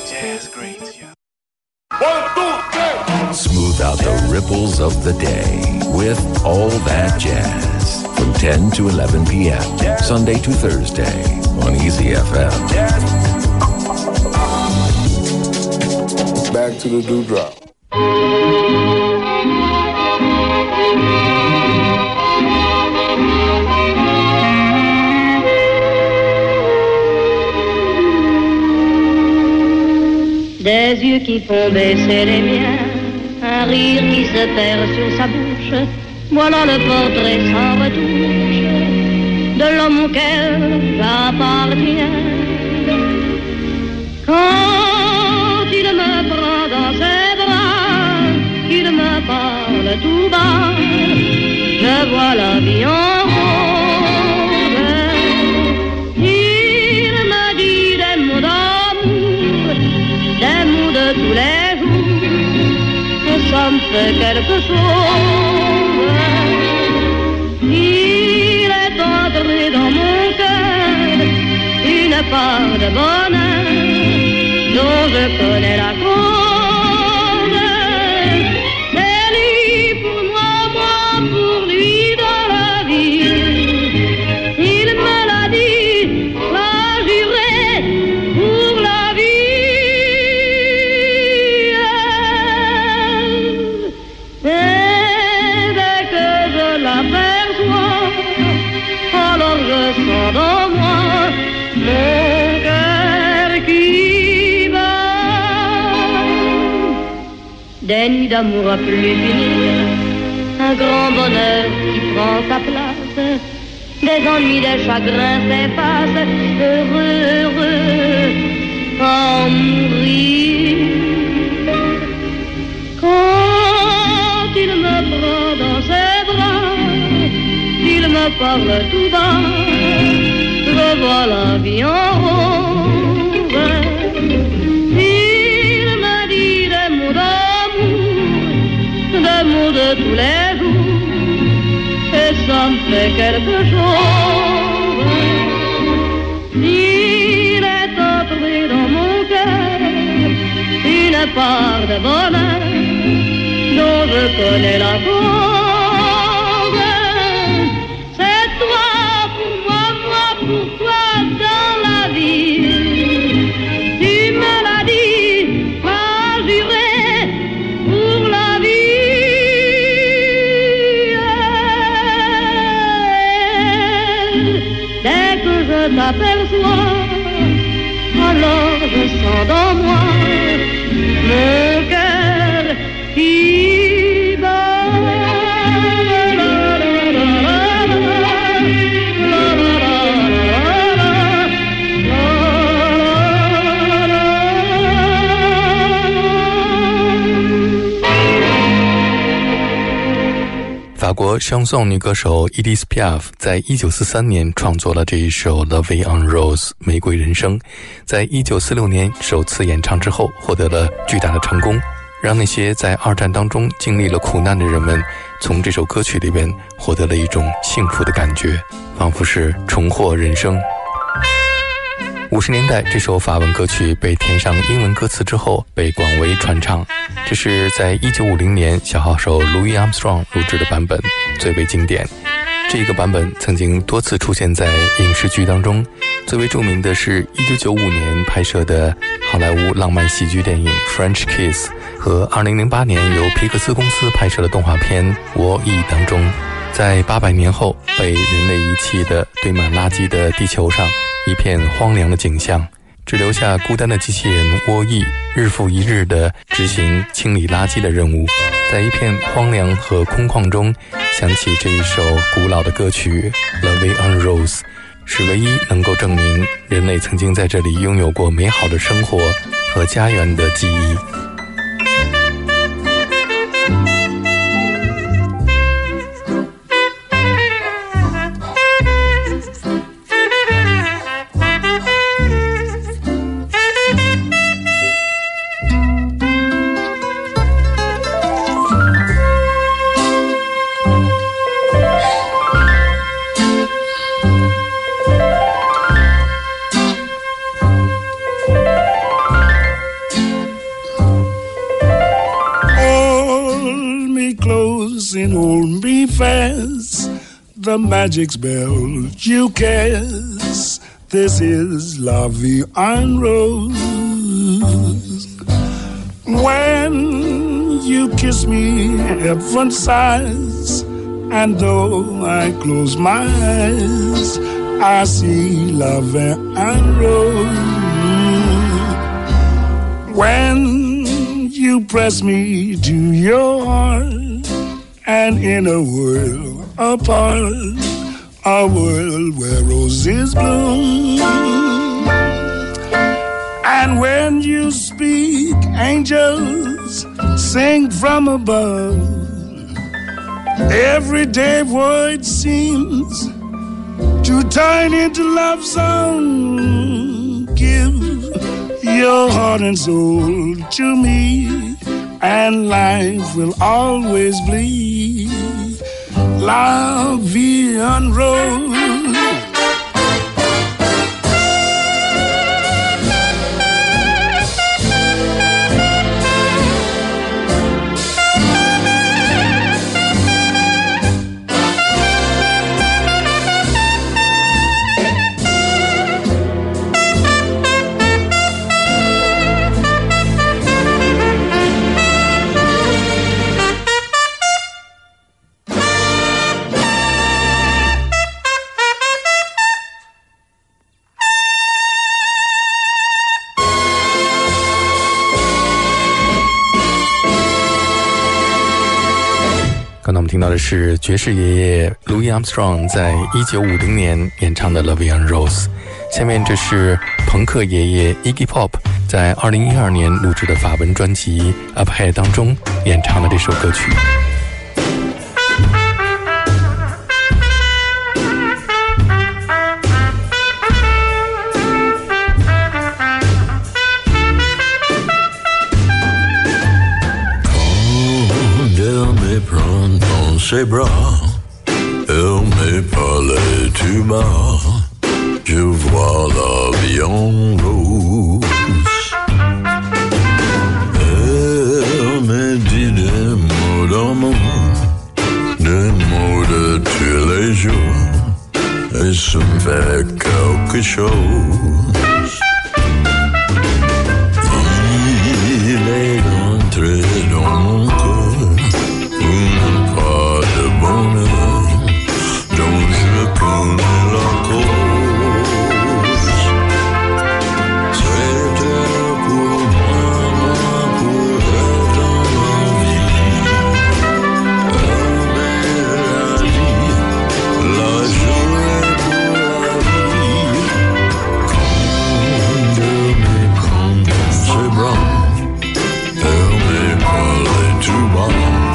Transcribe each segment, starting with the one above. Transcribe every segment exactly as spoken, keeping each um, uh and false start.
Jazz greats, yeah. One, two, three. Smooth out the ripples of the day with All That Jazz from ten to eleven p.m. Sunday to Thursday on Easy F M. Back to the dewdrop. Des yeux qui font baisser les miens, un rire qui se perd sur sa bouche, voilà le portrait sans retouche de l'homme auquel j'appartiens. Quand il me prend dans ses bras, qu'il me parle tout bas, je vois la vie en rose. Il me dit des mots d'amour, des mots de tous les jours, et ça me fait quelque chose. Il est entré dans mon cœur une part de bonheur dont je connais la cause. C'est lui pour moi, moi pour lui dans la vie. Il me l'a dit, l'a juré pour la vie. Et dès que je l'aperçois, alors je sens dans moi mon cœur qui bat. Des nuits d'amour à plus finir, un grand bonheur qui prend sa place, des ennuis, des chagrins s'effacent, heureux, heureux, à en mourir. Quand il me prend dans ses bras, il me parle tout bas, je vois la vie en rose. Il me dit des mots d'amour, des mots de tous les jours, et ça me fait quelque chose. Il est entré dans mon cœur une part de bonheur dont je connais la cause. C'est toi pour moi, moi pour toi dans la vie. Tu me l'as dit, m'as juré pour la vie. Dès que je t'aperçois, alors je sens dans moi mon cœur qui bat. 法国声颂女歌手 Edith Piaf 在一九四三年创作了这一首 The Way on Rose 玫瑰人生，在一九四六年首次演唱之后获得了巨大的成功，让那些在二战当中经历了苦难的人们从这首歌曲里边获得了一种幸福的感觉，仿佛是重获人生。五十年代，这首法文歌曲被填上英文歌词之后被广为传唱，这是在一九五零年小号手 Louis Armstrong 录制的版本最为经典。这个版本曾经多次出现在影视剧当中，最为著名的是一九九五年拍摄的好莱坞浪漫喜剧电影 French Kiss 和二零零八年由皮克斯公司拍摄的动画片 Wall-E 当中，在八百年后被人类遗弃的堆满垃圾的地球上，一片荒凉的景象，只留下孤单的机器人Wall-E日复一日地执行清理垃圾的任务。在一片荒凉和空旷中响起这一首古老的歌曲 The Way on Rose， 是唯一能够证明人类曾经在这里拥有过美好的生活和家园的记忆。 darling, hold me fast. The magic spell you cast. This is La Vie en Rose. When you kiss me, heaven sighs, and though I close my eyes, I see La Vie en Rose. When you press me to your heart, and in a world apart, a world where roses bloom. And when you speak, angels sing from above. Everyday void seems to turn into love song. Give your heart and soul to me, and life will always be La Vie en Rose. 刚才我们听到的是爵士爷爷 Louis Armstrong 在一九五零年演唱的 La Vie en Rose。下面这是朋克爷爷 Iggy Pop 在二零一二年录制的法文专辑 Uphead 当中演唱的这首歌曲。 Ses bras, elle me parlait tout bas, je vois la vie en rose. Elle me dit des mots d'amour, des mots de tous les jours, et ça me fait quelque chose. Il est entré dans mon cœur, une part de bonheur dont je connais la cause. C'était pour moi, moi, pour elle dans ma vie. Aimer la vie, la journée pour la vie. Quand elle me prend dans ses bras, elle me parlait tout bas.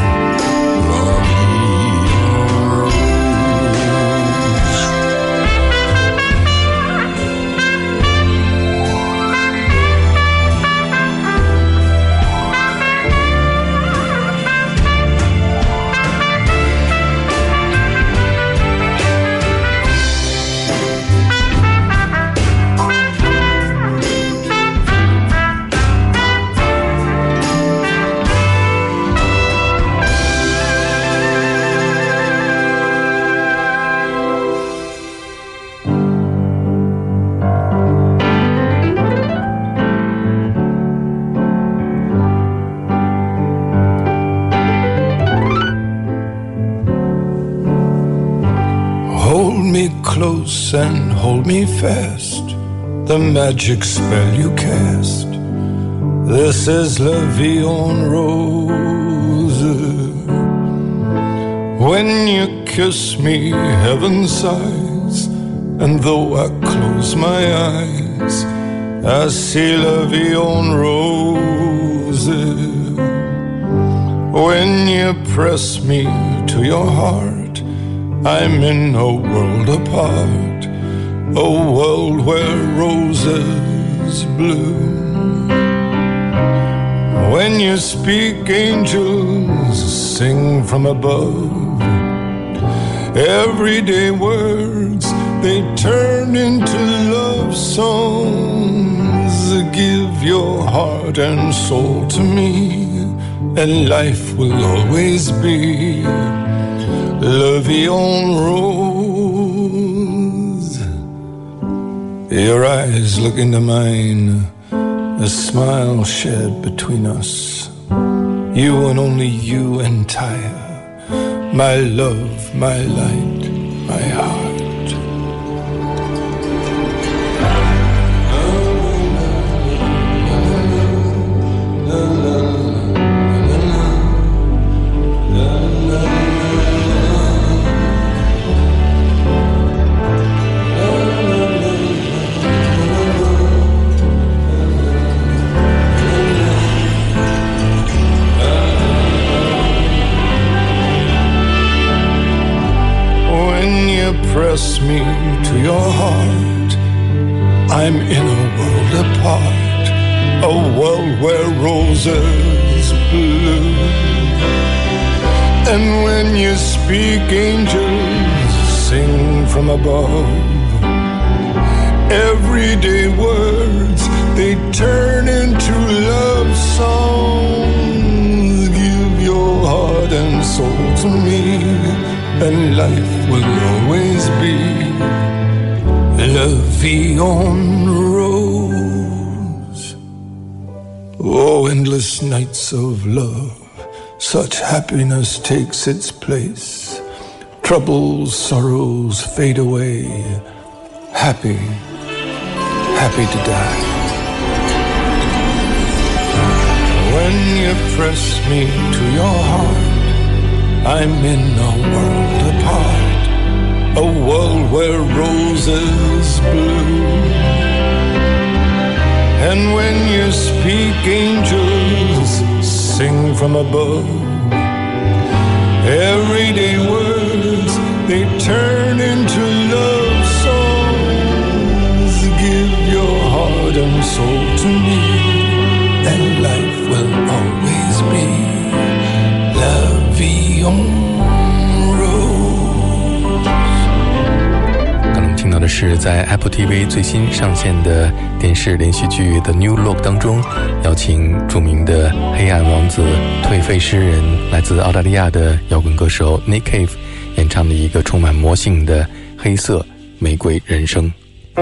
Close and hold me fast, the magic spell you cast. This is La Vie en Rose. When you kiss me, heaven sighs, and though I close my eyes, I see La Vie en Rose. When you press me to your heart, I'm in a world apart, a world where roses bloom. When you speak, angels sing from above. Everyday words, they turn into love songs. Give your heart and soul to me, and life will always be la vie en rose. Your eyes look into mine, a smile shared between us. You and only you entire, my love, my light, my heart. Press me to your heart. I'm in a world apart, a world where roses bloom. And when you speak, angels sing from above. Everyday words, they turn into love songs. Give your heart and soul to me, and life will always be la vie en rose. Oh, endless nights of love, such happiness takes its place. Troubles, sorrows fade away. Happy, happy to die. When you press me to your heart, I'm in a world apart, a world where roses bloom. And when you speak, angels sing from above. Everyday words, they turn into love songs. Give your heart and soul to me, and life will always be la vie en rose。 刚刚听到的是在 Apple T V 最新上线的电视连续剧 The New Look 当中，邀请著名的黑暗王子、颓废诗人，来自澳大利亚的摇滚歌手 Nick Cave 演唱的一个充满魔性的黑色玫瑰人生。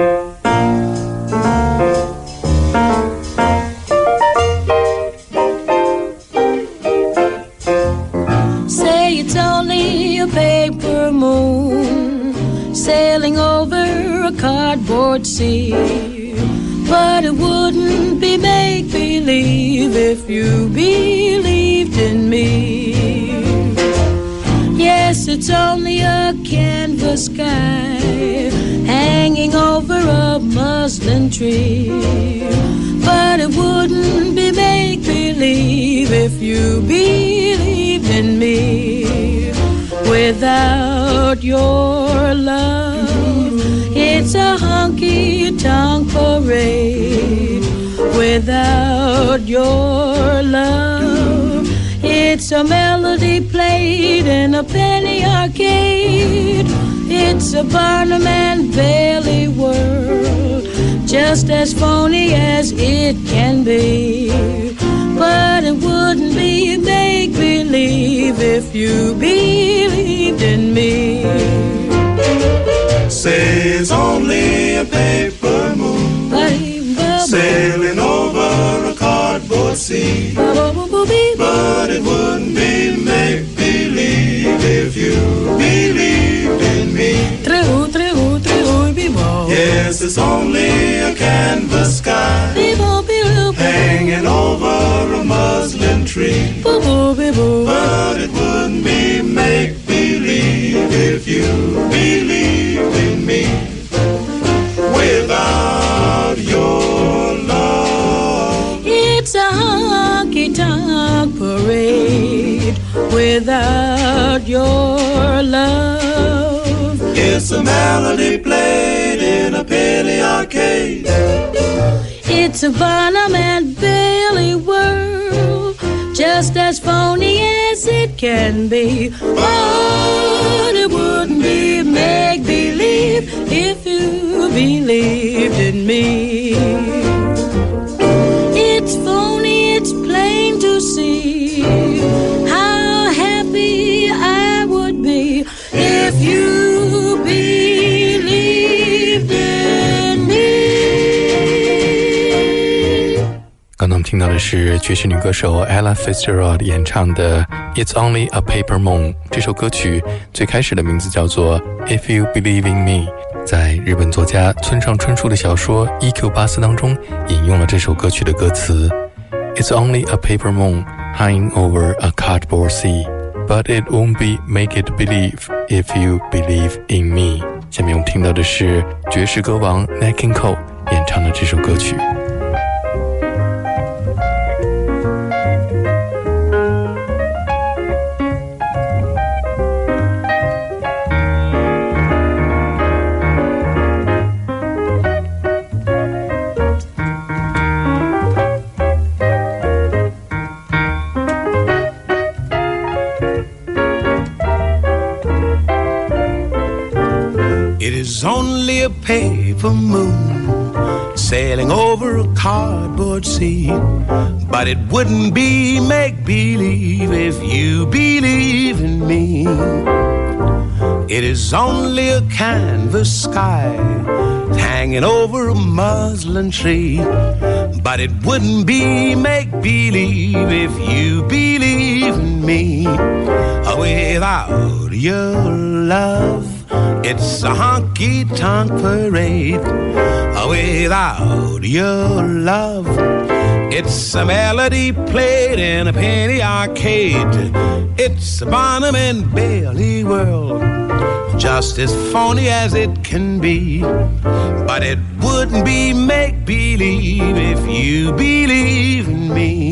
Sailing over a cardboard sea, but it wouldn't be make-believe if you believed in me. Yes, it's only a canvas sky hanging over a muslin tree, but it wouldn't be make-believe if you believed in me. Without your love, it's a honky-tonk parade. Without your love, it's a melody played in a penny arcade. It's a Barnum and Bailey world, just as phony as it can be. But it wouldn't be make-believe if you believed in me. Say it's only a paper moon sailing over a cardboard sea, but it wouldn't be make-believe if you believed in me. Yes, it's only a canvas sky hanging over a muslin tree, but it wouldn't be make-believe if you believed in me. Without your love, it's a honky-tonk parade. Without your love, it's a melody played in a penny arcade. It's a Barnum and Bailey world, just as phony as it can be. But it wouldn't be make-believe if you believed in me. It's phony, it's plain to see. 刚才我们听到的是爵士女歌手 Ella Fitzgerald 演唱的 It's Only a Paper Moon。 这首歌曲最开始的名字叫做 If You Believe in Me， 在日本作家村上春树的小说 E Q 八四当中引用了这首歌曲的歌词 It's only a paper moon hanging over a cardboard sea, but it won't be make it believe if you believe in me。 下面我们听到的是爵士歌王 Nat King Cole 演唱的这首歌曲。 It is only a paper moon sailing over a cardboard sea, but it wouldn't be make-believe if you believe in me. It is only a canvas sky hanging over a muslin tree, but it wouldn't be make-believe if you believe in me. Without your love, it's a honky-tonk parade. Without your love, it's a melody played in a penny arcade. It's a Barnum and Bailey world, just as phony as it can be. But it wouldn't be make-believe if you believe in me.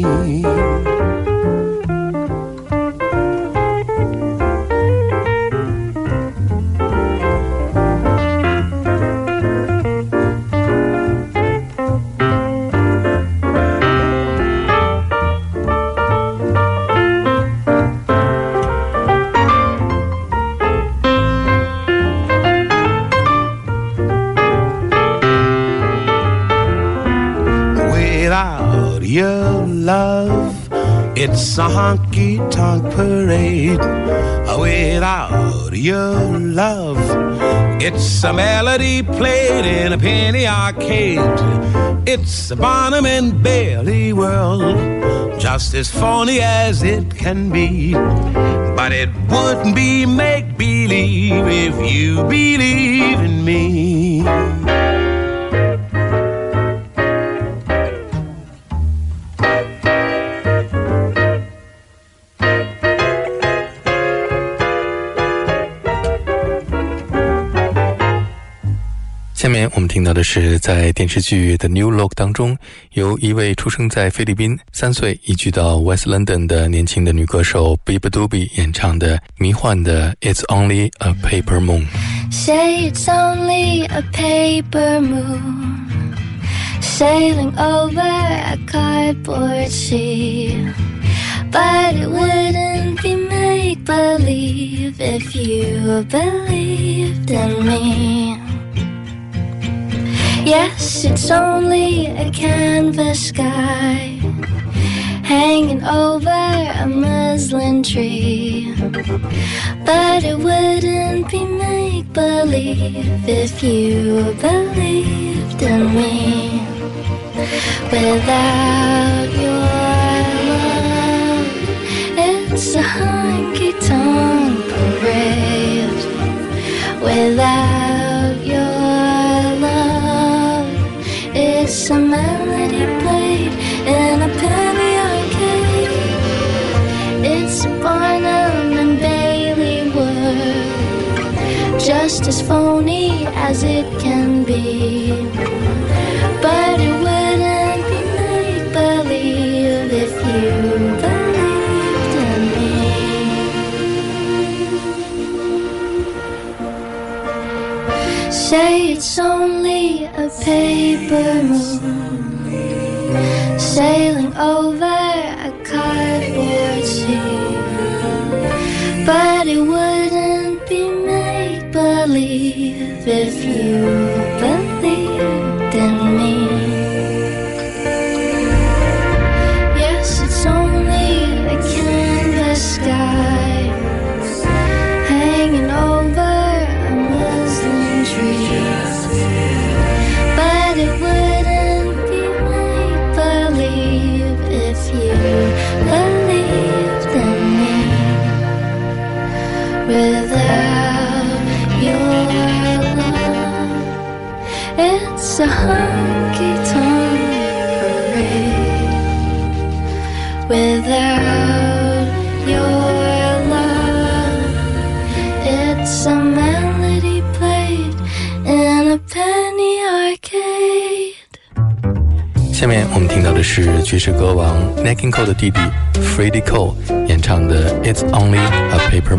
Without your love, it's a honky-tonk parade. Without your love, it's a melody played in a penny arcade. It's a Barnum and Bailey world, just as phony as it can be. But it wouldn't be make-believe if you believe in me. 下面我们听到的是在电视剧《The New Look》当中，由一位出生在菲律宾、三岁移居到 West London 的年轻的女歌手 Biba Doobie 演唱的迷幻的 It's Only a Paper Moon。 Say it's only a paper moon sailing over a cardboard sea, but it wouldn't be make-believe if you believed in me. Yes, it's only a canvas sky hanging over a muslin tree, but it wouldn't be make-believe if you believed in me. Without your love, it's a honky-tonk parade. Without your love, it's a melody played in a penny arcade. It's a Barnum and Bailey world, just as phony as it can be. But it wouldn't be make-believe if you believed in me. Say it's only a paper moon sailing over a cardboard sea, but it wouldn't be make-believe if you believed in me. Yes, it's only a canvas sky hanging over a muslin tree, but it wouldn't be make-believe without your love. It's a melody played in a penny arcade. 下面我们听到的是爵士歌王 Nat King Cole 的弟弟 Freddie Cole 演唱的 It's Only a Paper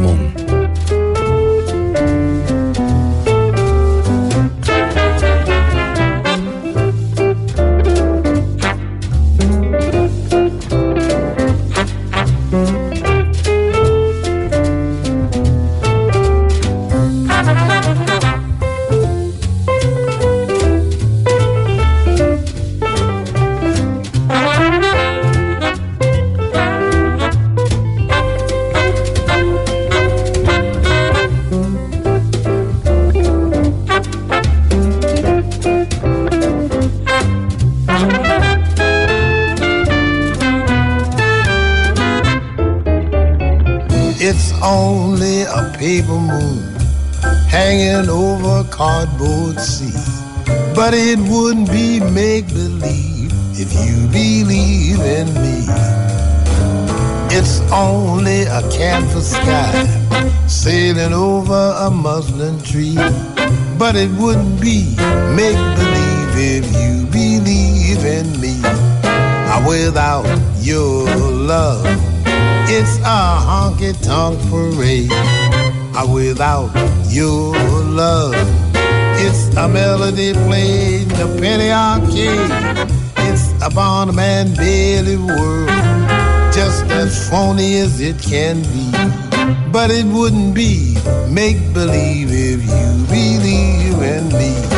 Moon.It's only a paper moon hanging over a cardboard sea, but it wouldn't be make-believe if you believe in me. It's only a canvas sky sailing over a muslin tree, but it wouldn't be make-believe if you believe in me. Without your love,It's a honky-tonk parade. Without your love, it's a melody played in a penny arcade. It's a Barnum and Bailey world, just as phony as it can be. But it wouldn't be make-believe if you believe in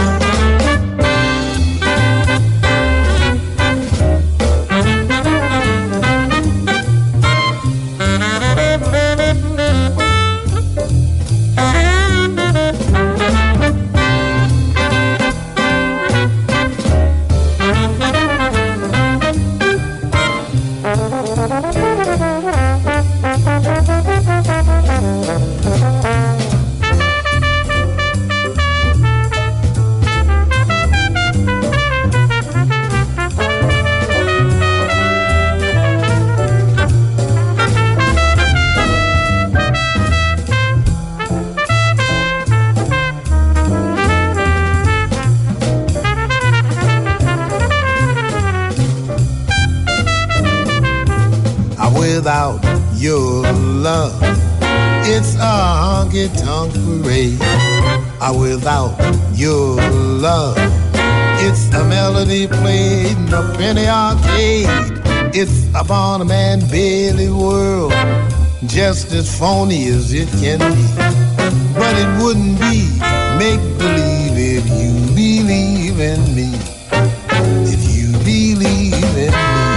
me.Without your love, it's a honky-tonk parade. Without your love, it's a melody played in a penny arcade. It's a Barnum and Bailey world, just as phony as it can be. But it wouldn't be make-believe if you believe in me. If you believe in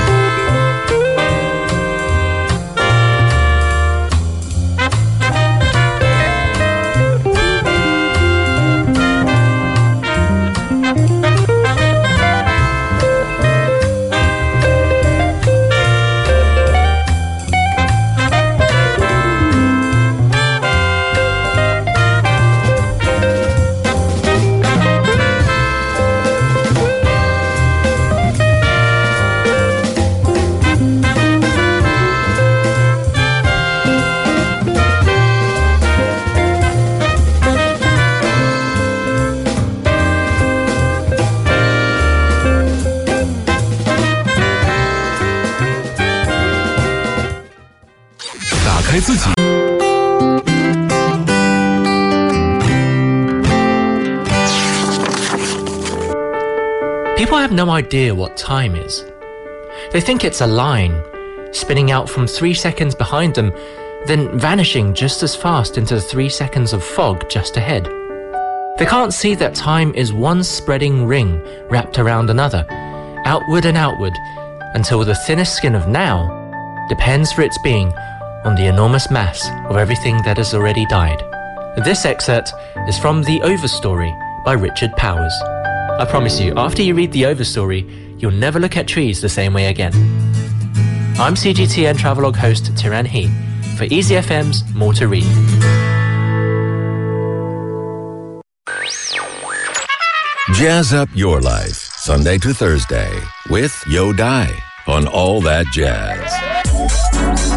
me.打开自己。 People have no idea what time is. They think it's a line, spinning out from three seconds behind them, then vanishing just as fast into the three seconds of fog just ahead. They can't see that time is one spreading ring wrapped around another, outward and outward, until the thinnest skin of now depends for its being on the enormous mass of everything that has already died. This excerpt is from The Overstory by Richard Powers. I promise you, after you read The Overstory, you'll never look at trees the same way again. I'm C G T N Travelogue host Tiran He for Easy F M's More to Read. Jazz up your life, Sunday to Thursday, with Yo Dai on All That Jazz.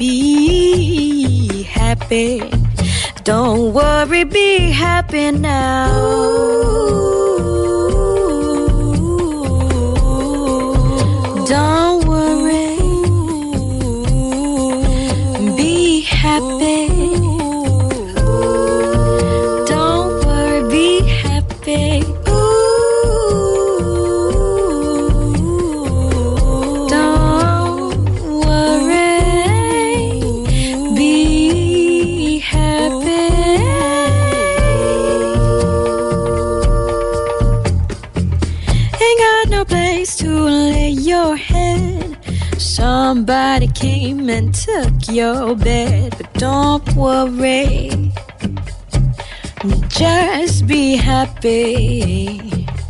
be happy. Don't worry, be happy now. Don't worry, be happy. Don't worry, be happy. Somebody came and took your bed, but don't worry, just be happy.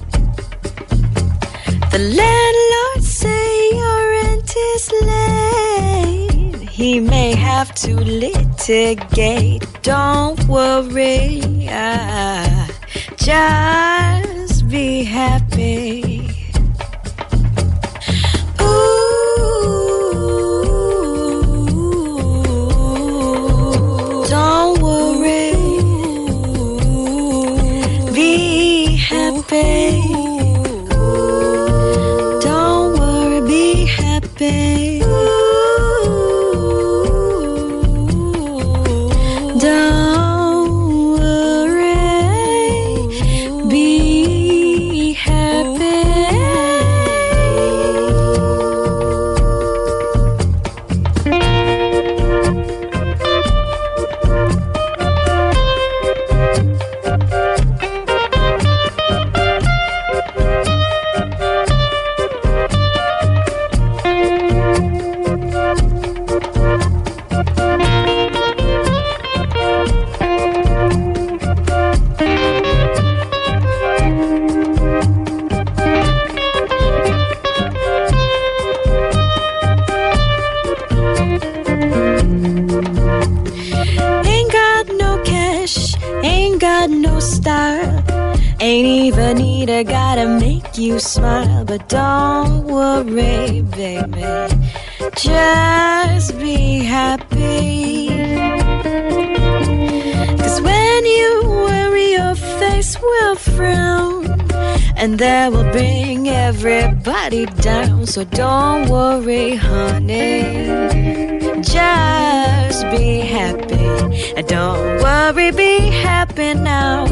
The landlord say your rent is late. He may have to litigate. Don't worry, ah, just be happy. Don't worry, be happy. Don't worry, be happy. I gotta make you smile, but don't worry, baby, just be happy. Cause when you worry, your face will frown, and that will bring everybody down. So don't worry, honey, just be happy. And don't worry, be happy now.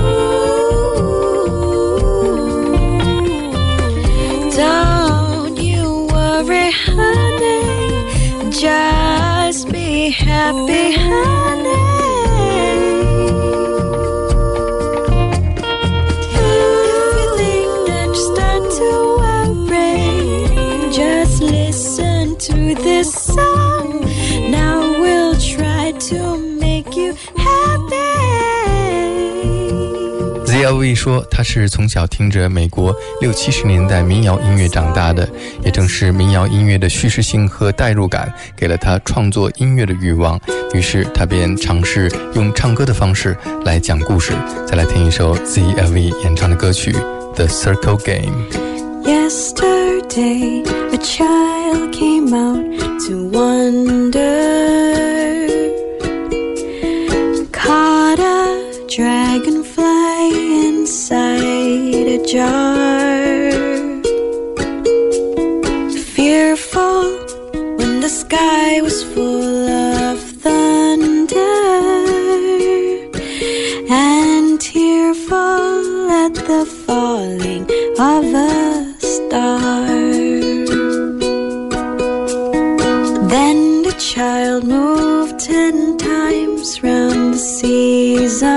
Don't you worry, honey, just be happy, honey. If you think that you start to worry, just listen to this song. Now we'll try to make you happy. Z L V 说他是从小听着美国六七十年代民谣音乐长大的，也正是民谣音乐的叙事性和代入感给了他创作音乐的欲望，于是他便尝试用唱歌的方式来讲故事。再来听一首 Z L V 演唱的歌曲 The Circle Game。 Yesterday a child came out to wander, caught a dragonfly inside a jar. Fearful when the sky was full of thunder, and tearful at the falling of a star. Then the child moved ten times round the seasons,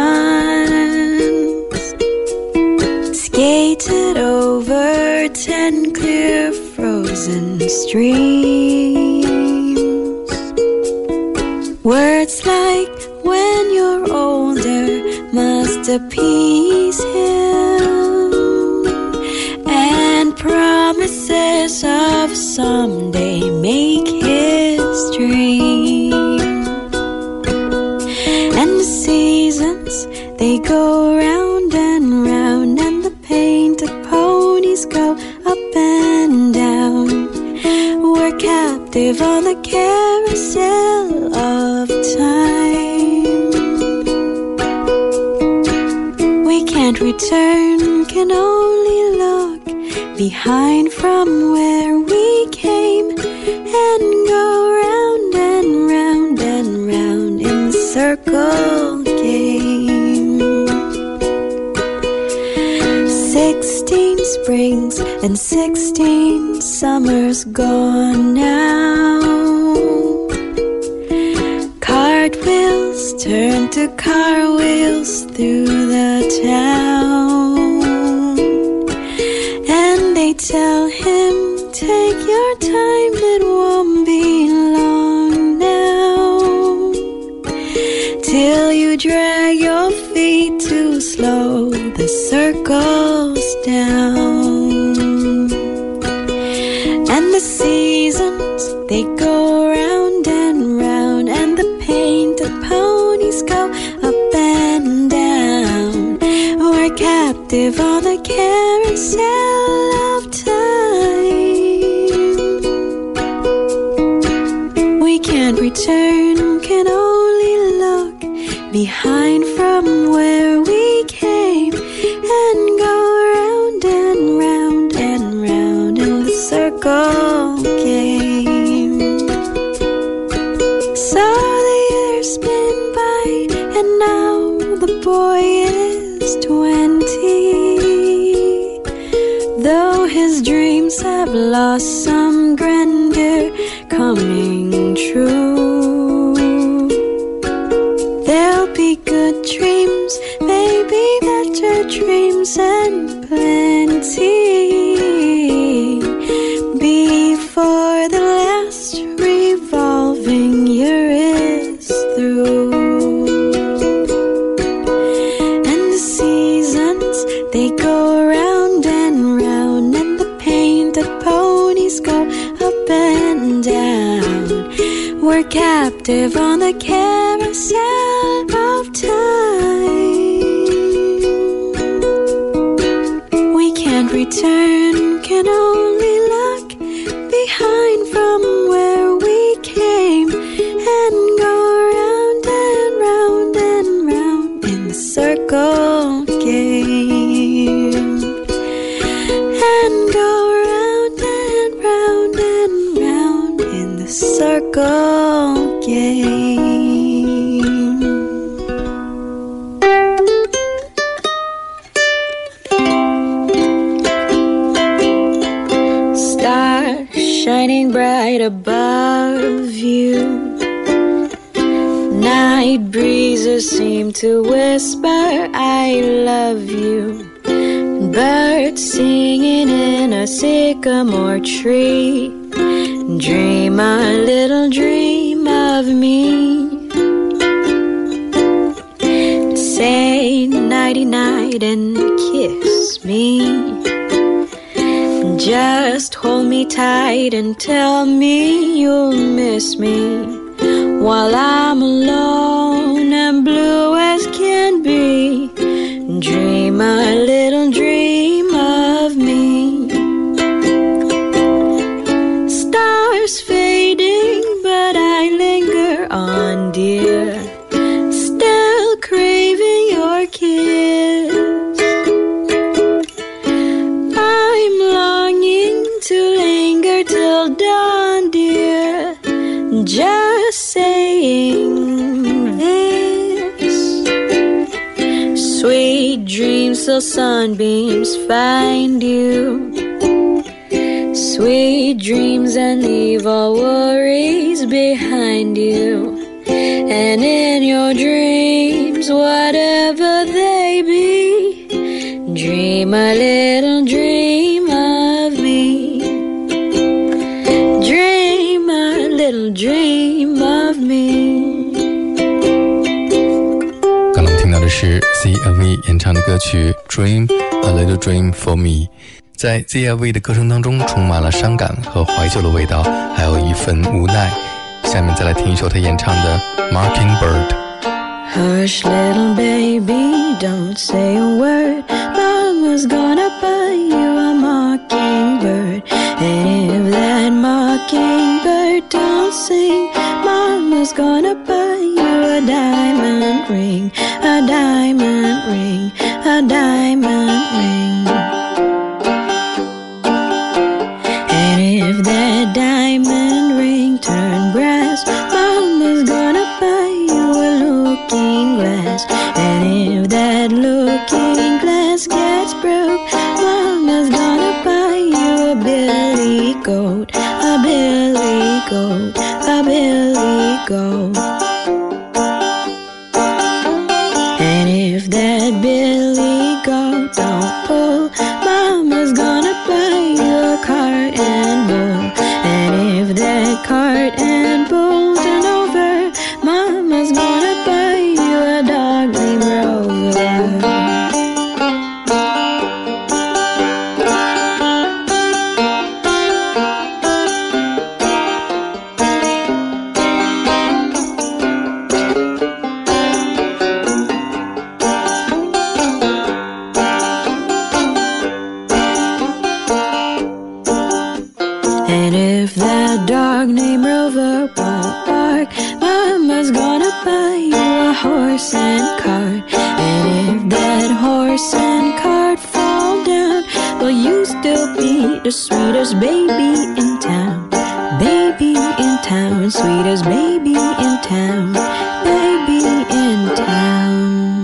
skated over ten clear frozen streams. Words like when you're older must appease him, and promises of someday make his dream. And the seasons, they go round and round, and the painted ponies go up and down. We're captive on the carousel time. We can't return, can only look behind from where we came and go round and round and round in the circle game. Sixteen springs and sixteen summers gone now. Cartwheels turn to car wheels through the town, and they tell him, take your time, it won't be long now, till you drag your feet too slow, the circle's down. And the seasons, they go round and round, and the painted ponies go up and down. We're captive on the carousel of time. We can't return, can only look behind from where we came and go round and round and round in the circle game. So the years spin by, and now the boy is twenty. Though his dreams have lost some grandeur coming true, there'll be good dreams, maybe better dreams and plenty, before the last revolving year is through. And the seasons, they go round and round, and the painted ponies go up and down. We're captive on the carousel of time. We can't return, can only look behind from where we came and go round and round and round in the circle game. And go round and round and round in the circle game. Stars shining bright above you, night breezes seem to whisper I love you, birds singing in a sycamore tree. Dream a little dream of me. Say nighty-night and kiss me. Just hold me tight and tell me you'll miss me while I'm alone and blue as can be. Dream a little dream of me. Stars fading, but I linger on, dear, still craving your kiss. I'm longing to linger till dawn, dear, just saying this. Sweet dreams till sunbeams find you. Sweet dreams and leave all worries behind you. And in your dreams, whatever they be, dream a little dream of me. Dream a little dream of me. 刚刚听到的是 Z L V 演唱的歌曲 Dream a Little Dream for Me。 在 Z L V 的歌声当中充满了伤感和怀旧的味道，还有一份无奈。下面再来听一首他演唱的 Mockingbird。 Hush little baby, don't say a word, Mama's gonna buy you a mockingbird. And if that mockingbird don't sing, Mama's gonna buy you a diamond ring, a diamond ring. And if that diamond ring turn brass, Mama's gonna buy you a looking glass. And if that looking glass gets broke, Mama's gonna buy you a billy goat, a billy goat, a billy goat. And if that billy goat don't pull, Mama's gonna buy you a cart and bull. And if that cart and bull turn over, Mama's gonna buy you a dog named Rover. And if that dog named Rover won't bark, Mama's gonna buy you a horse and cart. And if that horse and cart fall down, will you still be the sweetest baby in town? Baby in town, sweetest baby in town, baby in town.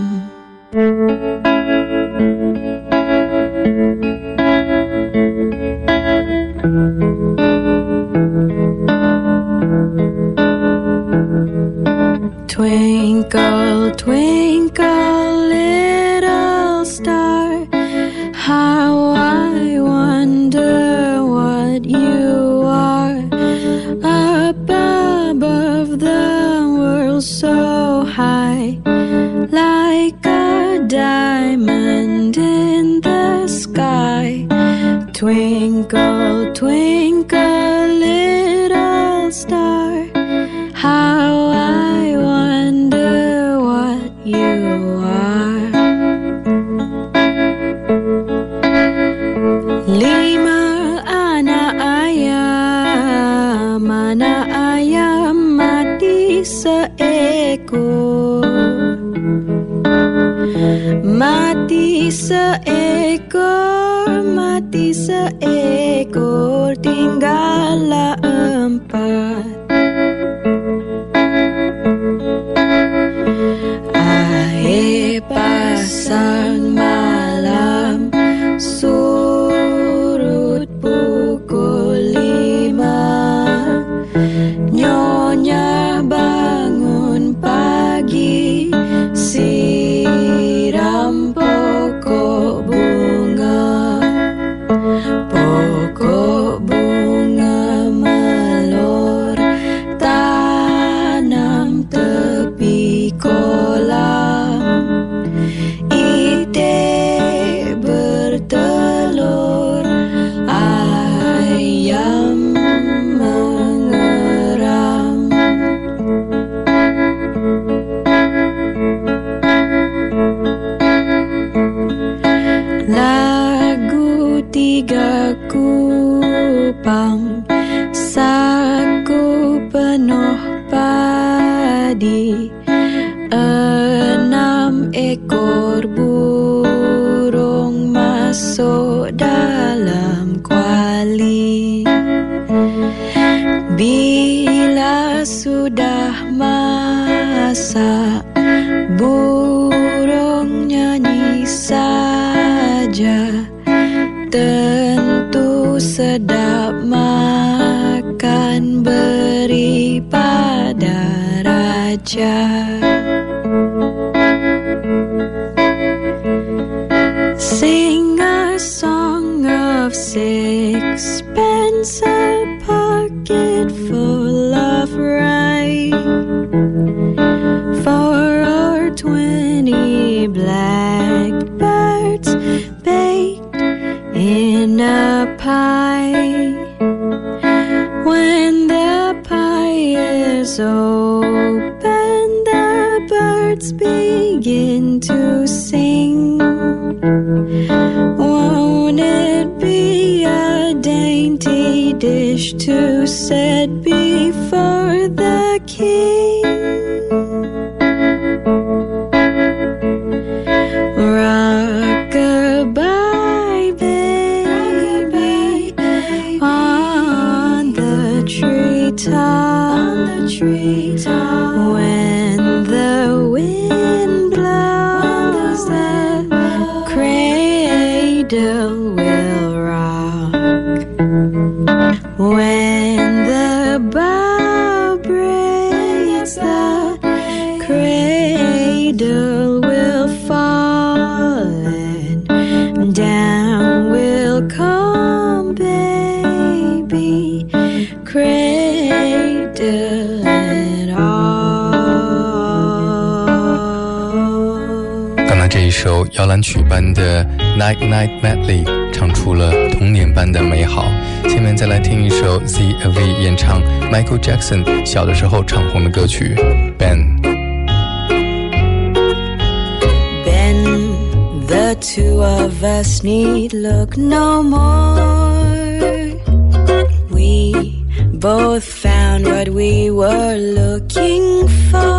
Twinkle, twinkle, little star, how I wonder what you are. Up above the world so high, like a diamond in the sky. Twinkle, twinkle, little star, how I wonder what you are. Lima ana ayam, mana ayam mati seekor. Mati seekor, mati seekor, tinggallah empat. Air pasang malam, surut pukul lima. Nyonya bangun pagi, siram pokok bunga. Pokok bunga melor, tanam tepi kolam. Ide bertelur, ayam mengeram. Lagu tiga kupang, saku penuh padi. Enam ekor burung masuk dalam kuali. Bila sudah masak, burung nyanyi saja. Tentu sedap makan, beri pada raja. Sing a song of sixpence, a pocket full of rye, four or twenty blackbirds baked in a pie. When the pie is open, the birds begin to sing. Won't it be a dainty dish to set before the king? 一首摇篮曲般的 Night Night Medley 唱出了童年般的美好。下面再来听一首 Z A V 演唱 Michael Jackson 小的时候唱红的歌曲 Ben。 Ben, the two of us need look no more. We both found what we were looking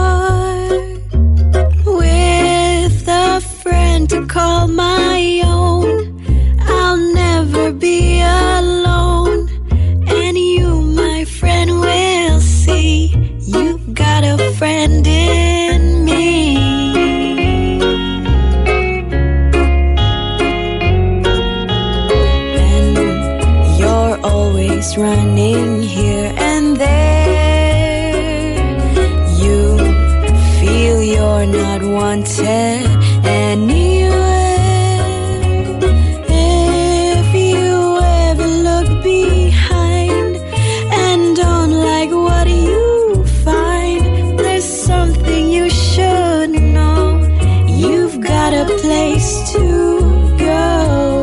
for.With a friend to call my own, I'll never be alone. And you, my friend, will see you've got a friend in me. And you're always running here and there.You're not wanted anywhere. If you ever look behind and don't like what you find, there's something you should know. You've got a place to go.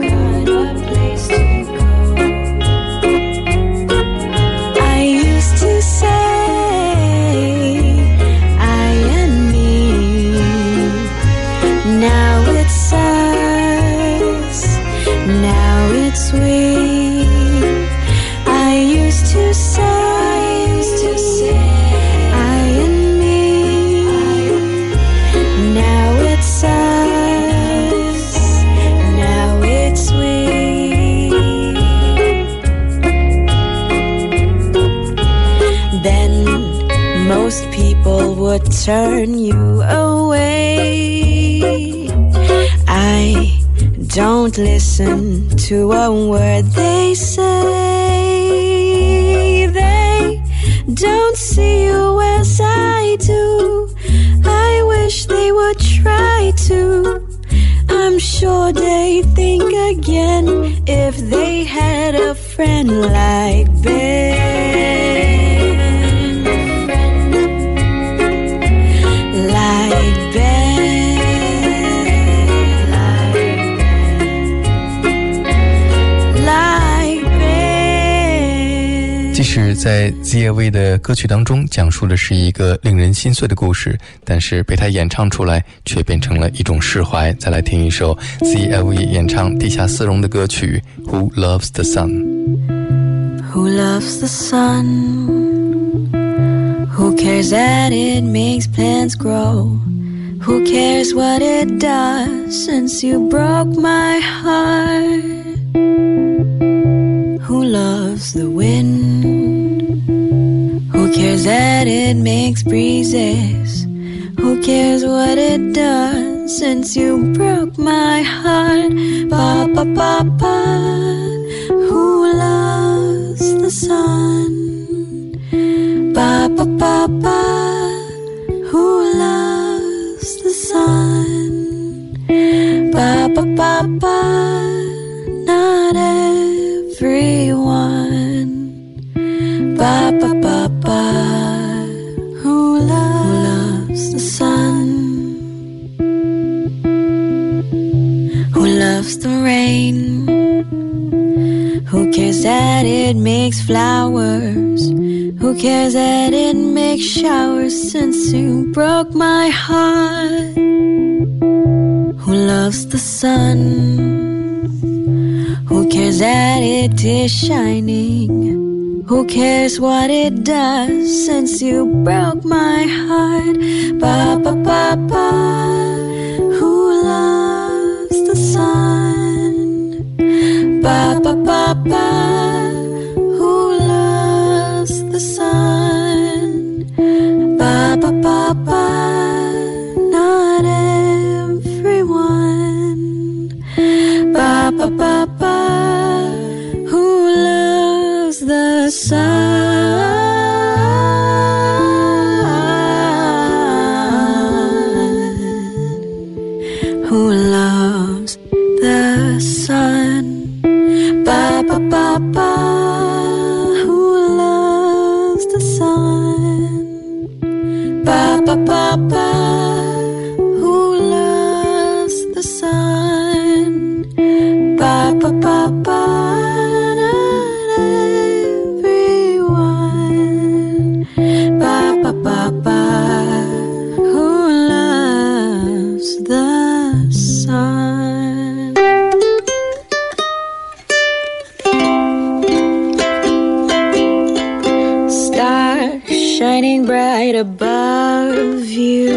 I used to say.Now it's us, now it's we. I used to say, I used to say, I and me. Now it's us, now it's we. Then most people would turn you away.I don't listen to a word they say. They don't see you as I do. I wish they would try to. I'm sure they'd think again if they had a friend like Ben.Like Ben. 即使在 Z A V 的歌曲当中讲述的是一个令人心碎的故事，但是被他演唱出来却变成了一种释怀。再来听一首 Z A V 演唱地下丝绒的歌曲 Who Loves the Sun。 Who loves the sun? Who cares that it makes plants grow? Who cares what it does since you broke my heart? Who loves the wind? Who cares that it makes breezes? Who cares what it does since you broke my heart? Ba ba ba ba. Who loves the sun? Ba ba ba ba.Who loves the sun? Ba ba ba ba. Not everyone. Ba ba ba ba. Who loves the sun? Who loves the rain? Who cares that it makes flowers?Who cares that it makes showers since you broke my heart? Who loves the sun? Who cares that it is shining? Who cares what it does since you broke my heart? Ba ba ba ba. Who loves the sun? Ba ba ba ba.Who loves the sun? Ba ba ba ba. Not everyone. Ba ba ba ba. Who loves the sun?Who loves the sun? Ba ba ba ba. Who loves the sun? Ba ba ba ba. Who loves ba ba ba. Not everyone. Ba ba ba ba. Who loves the sun? Stars shining bright above you.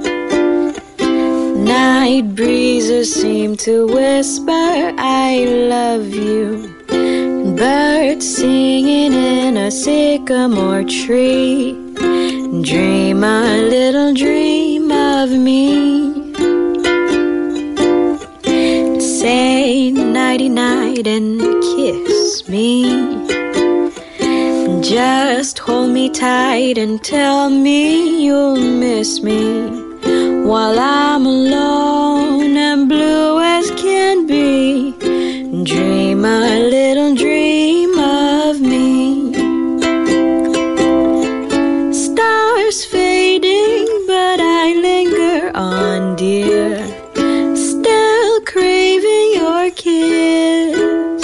Night breezes seem to whisper, I love you. Birds singing in a sycamore tree. Dream a little dream of me. Say nighty-night and kiss me. Just hold me tight and tell me you'll miss me. While I'm alone and blue as can be, dream a little dream of me. Stars fading, but I linger on, dear, still craving your kiss.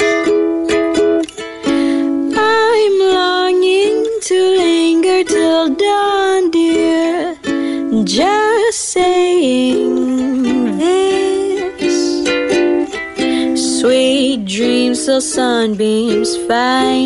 I'm longing to linger till dawn, dear, just saying this. Sweet dreams till sunbeams find